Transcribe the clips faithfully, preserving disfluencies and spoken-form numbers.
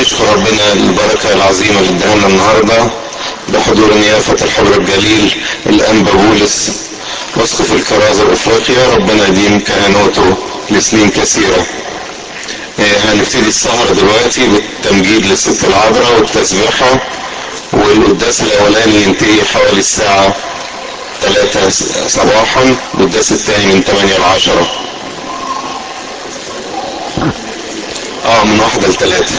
نشكر ربنا البركة العظيمة اللي اداها لنا النهاردة بحضور نيافة الحبر الجليل الأنبا بولس أسقف الكرازة الأفريقية. ربنا يديم كهنوته لسنين كثيرة. هنبتدي السهرة دلوقتي بالتمجيد للست العذراء والتسبيحة، والقداس الأولاني ينتهي حوالي الساعة ثلاثة صباحا، والقداس الثاني من ثمانية ل عشرة. اه من واحدة لثلاثة.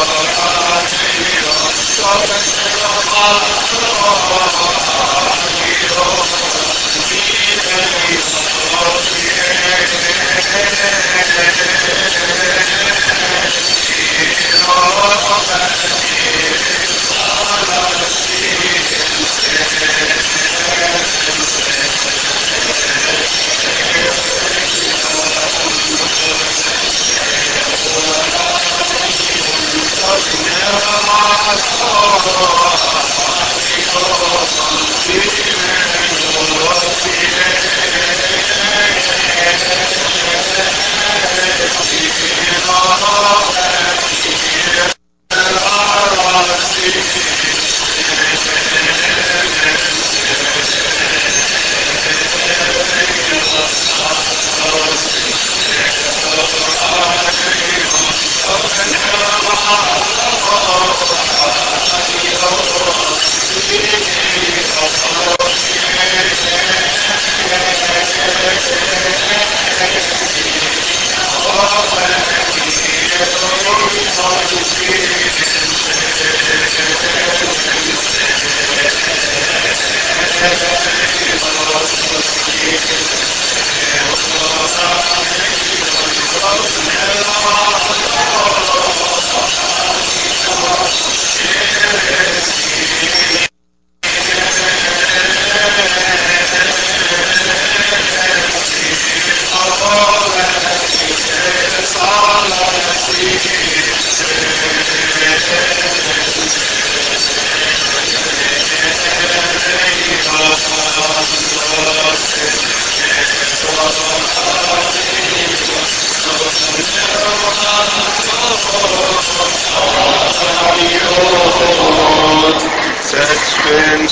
Seçkin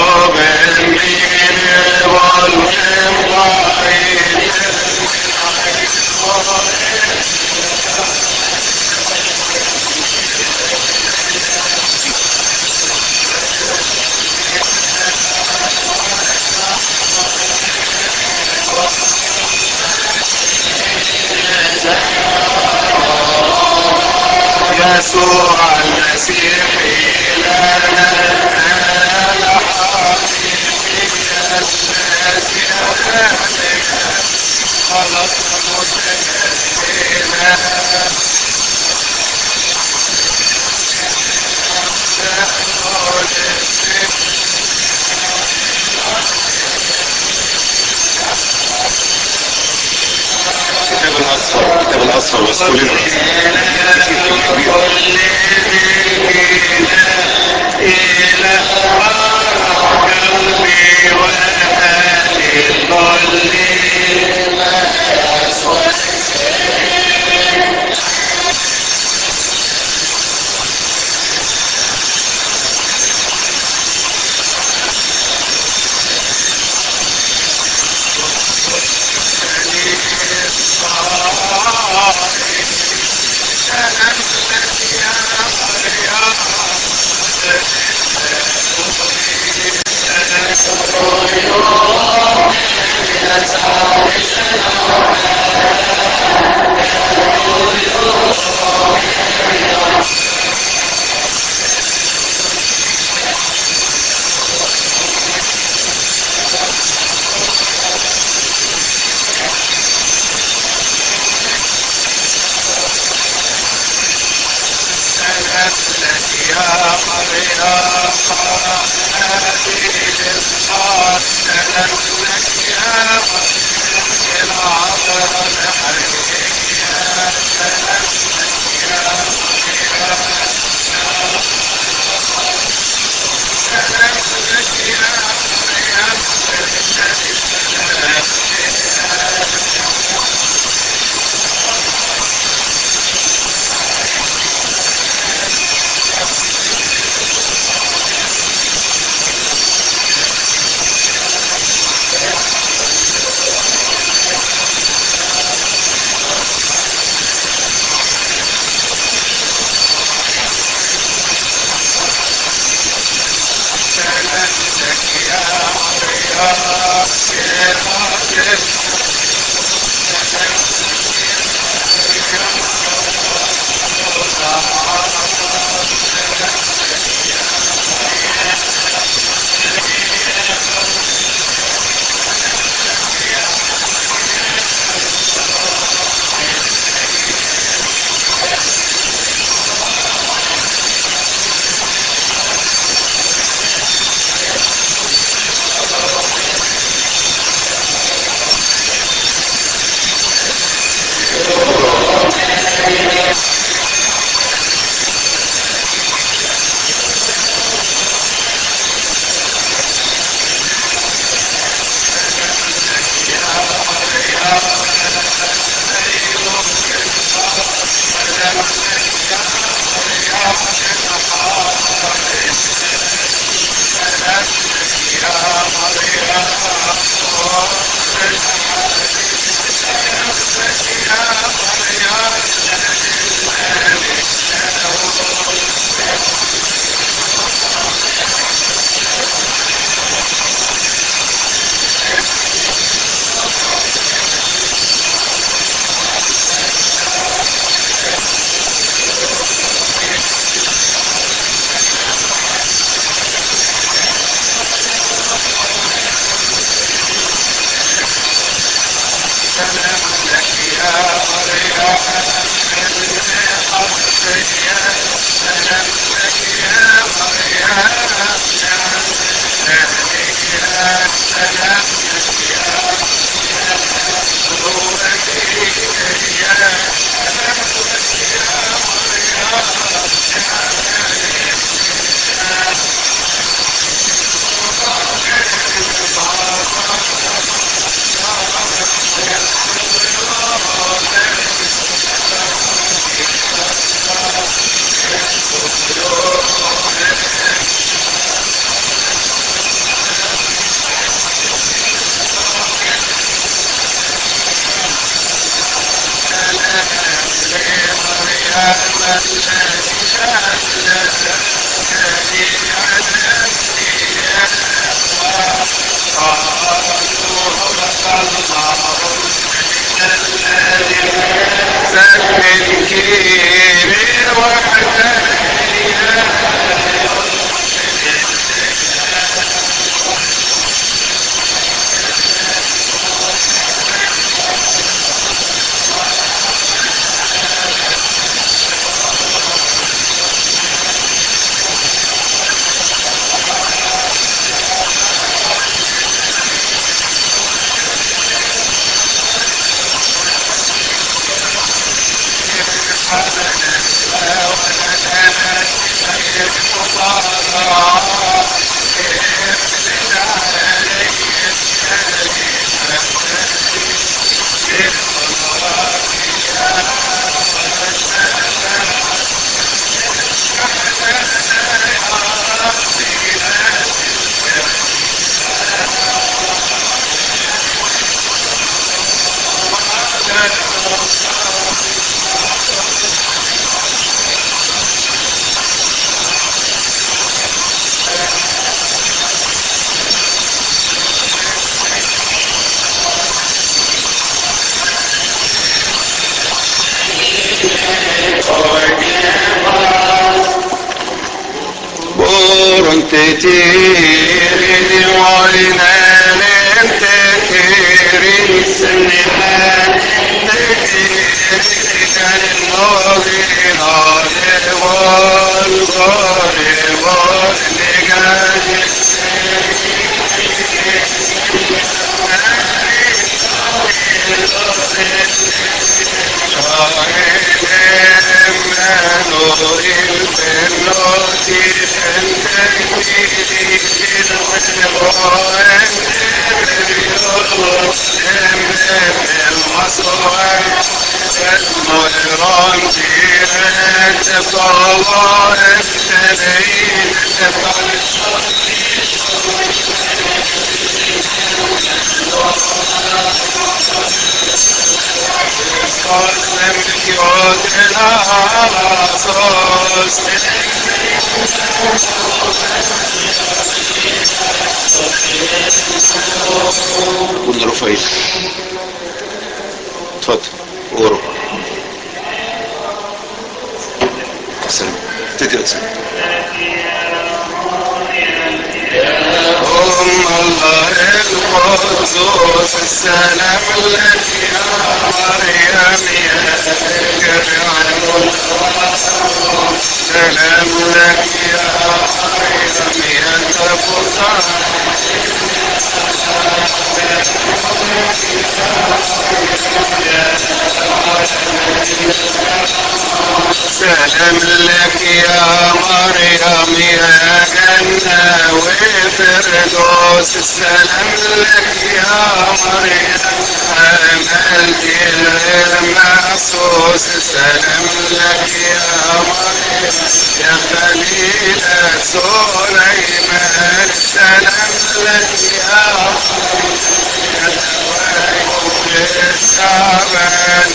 soben mine volnem vaid يسوع المسيح إلهنا الحقيقي الذي أهلك خلص متألما الكتاب الأصفر الكتاب الأصفر بس كلنا كل إلى قلبي وأهل كل سلام لك يا مريم هذه الإصحاح سلام لك يا مريم العذراء الحقيقية سلام لك يا مريم سلام لك يا مريم التي سلام سلام لك يا مريم سلام لك يا مريم سلام لك يا مريم القبطية سلام لك يا مريم الثانية سلام لك يا روحية سلام لك يا تتيري وعينا تتيري السنحان تتيري كان المغيرة والغاري والنقاد نور البنوت المغران جيرت طلع التنين قسم كيوت العصاص قلنا رفايل اتفضل ورا سلام ابتدي اقسم أم الله القدوس السلام لك يا مريم يا كريم سلام لك يا مريم يا تبصر سلام لك يا مريم يا جنة وفردوس السلام لك يا مريم عملت الغير محسوس السلام لك يا مريم يا خليلة سليمان السلام لك يا التعبان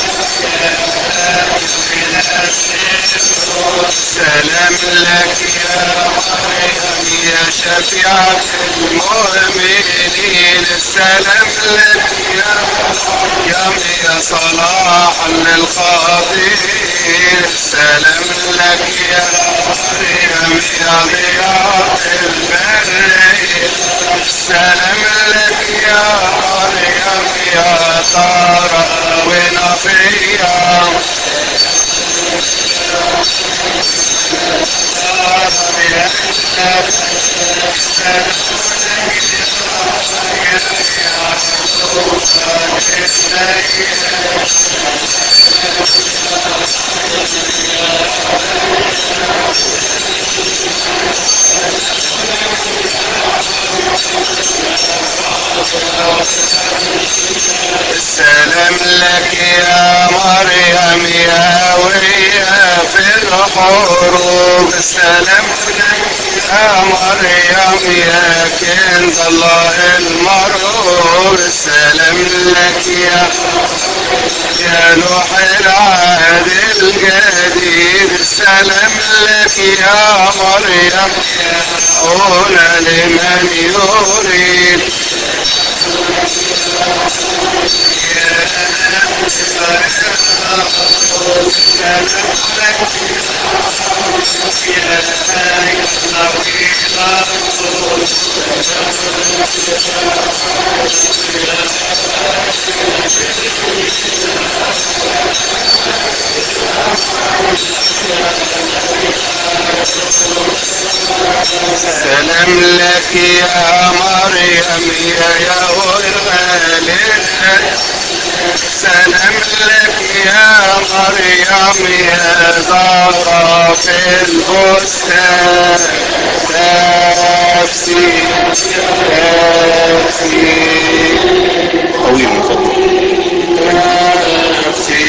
سلام لك يا يا شفيعة المؤمنين السلام لك يا مريم يا صلاح للخاطئين السلام لك يا مريم يا ضياء البرية السلام لك يا مريم يا طارق ونفيا السلام لك يا مريم يا ويا في الحروب السلام لك يا مريم يا كنز الله المرعوب السلام لك يا يا لوح العهد الجديد السلام لك يا مريم هنا لمن يريد سلام لك يا مريم يا يا غالي سلام لك يا مريم يا زهرة في البستان نفسي نفسي طويل من فضلك نفسي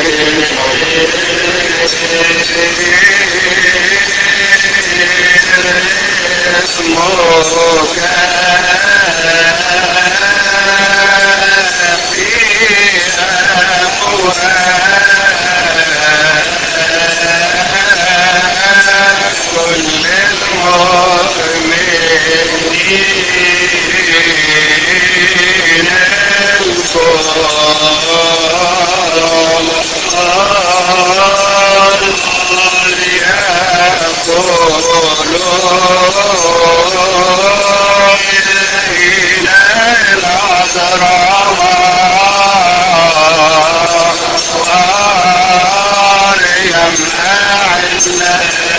اسمك في أموال كل المؤمنين الكل يقولون إلى العذراء مريم أعزنا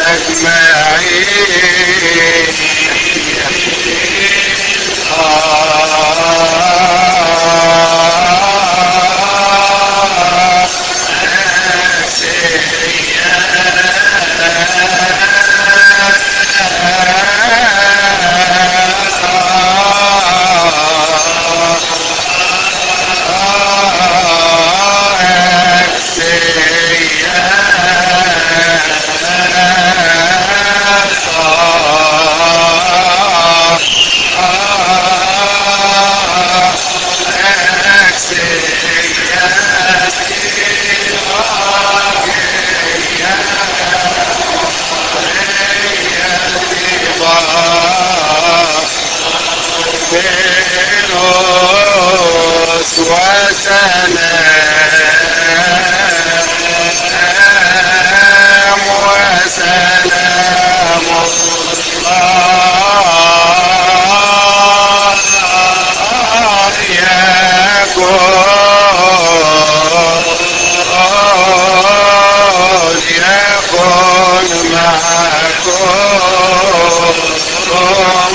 فيروس وسلام وسلام الله يكون يكون معكم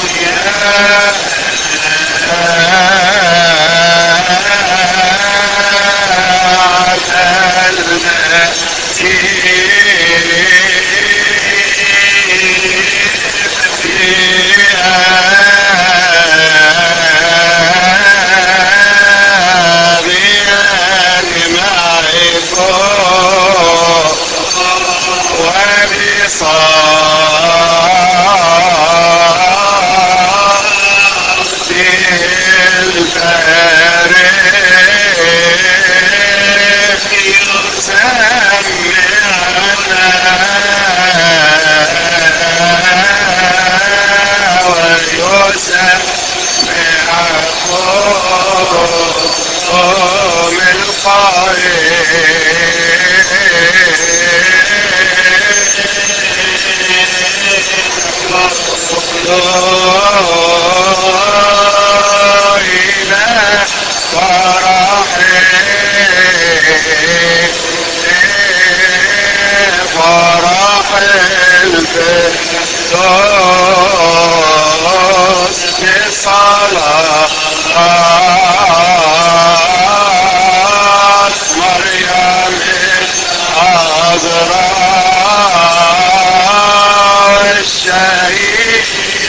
إلى فرحي فرح الفردوس بصلاة مريم العذراء الشهيد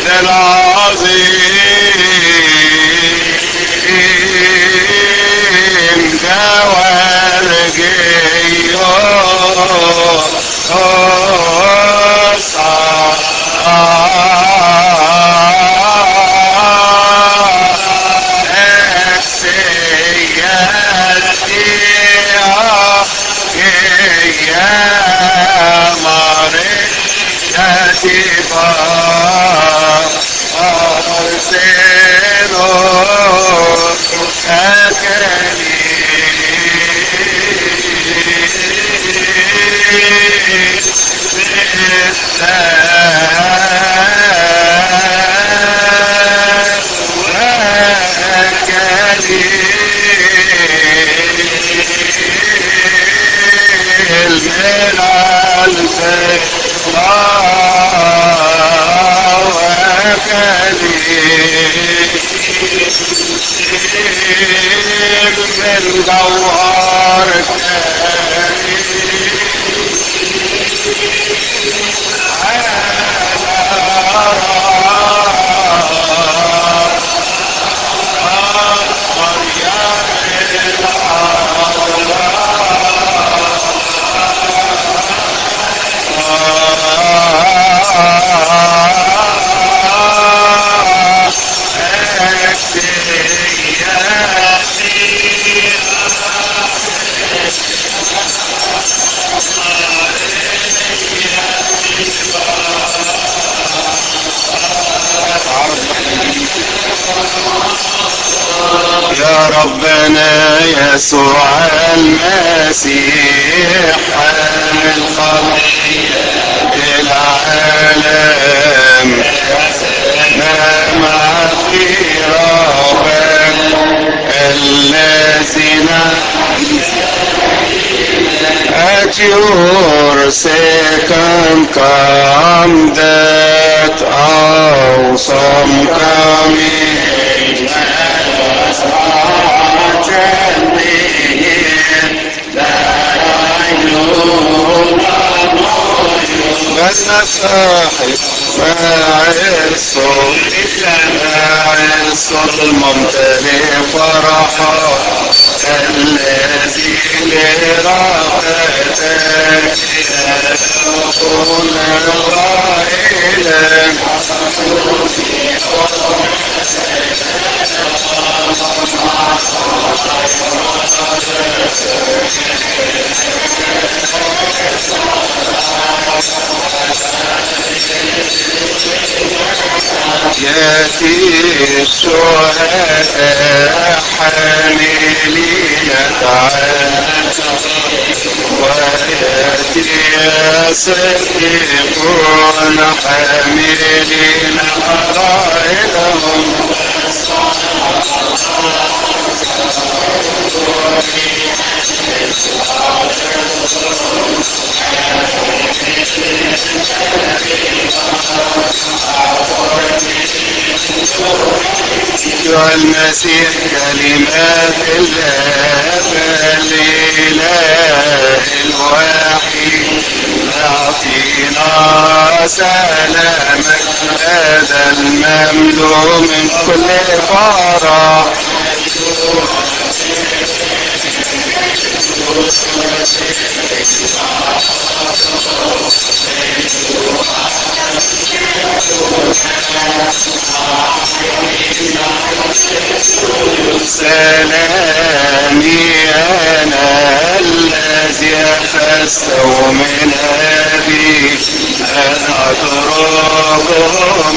العظيم من جوهر يا ربنا يسوع المسيح حامل قضية العالم مع اقترابك الذين at your second come that awesome coming tell me that I know بس صاحب مع الصوت مع الصوت الممتلئ فرحا الذي لراحتك يكون قائلا ياتي الشهداء حاملين تعالى وياتي الصديقون حاملين قضائلهم أيها المسيح كلمات الآب الإله الوحيد أعطينا سلامك هذا المملوء من كل فرح سلامي أنا الذي أخذته من أبي أنا أتركه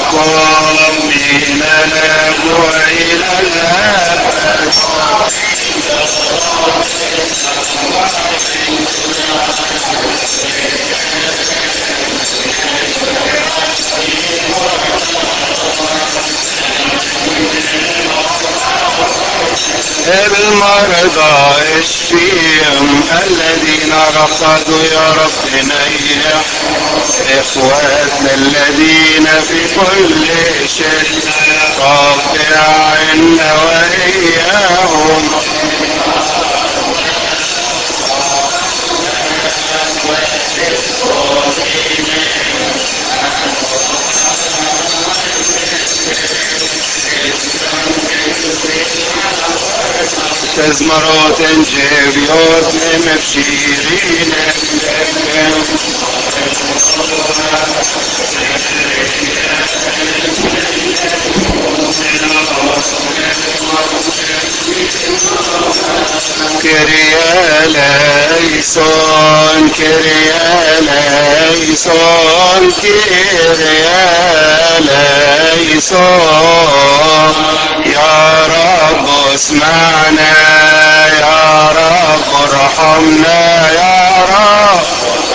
معكم من الأب إلى الأبد المرضى اشفيهم، الذين رقدوا يا رب نيح، اخواتنا الذين في كل شدة رافع عنا واياهم. تزمرات جبيوت مبشرين كريا ليسون كريا ليسون كريا ليسون يا رب اسمعنا، يا رب ارحمنا، يا رب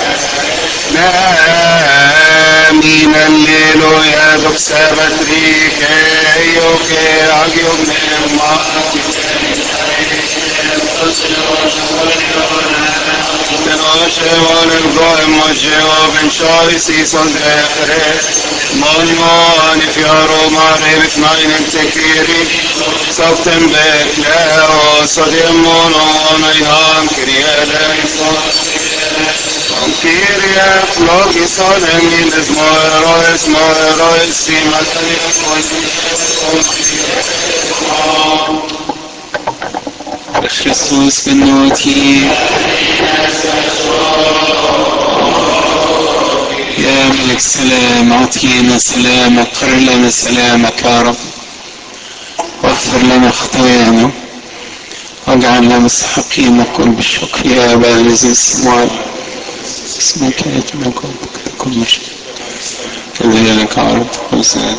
آمين. الليل يا دك سبت ريك ايوك عقيوب نعمة نوشوان القائم وجواب شايسي صدقري مليون فيارو ماري بثمين التكيري صفتن بكلا وصديمون ونيهان كريالي كيريا فلوغي صالمين اسمويرو اسمويرو السيما خريستوس بالنوتي يا ملك سلام، اعطينا سلامك، قر لنا سلامك يا رب، واغفر لنا خطايانا واجعلنا مستحقين نقول بالشكر يا ابا الذي السماوات، اسمك يتمجد كل شيء كذلك عرض كل سنة.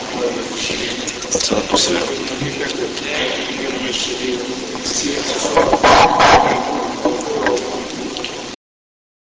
الصلاة والسلام.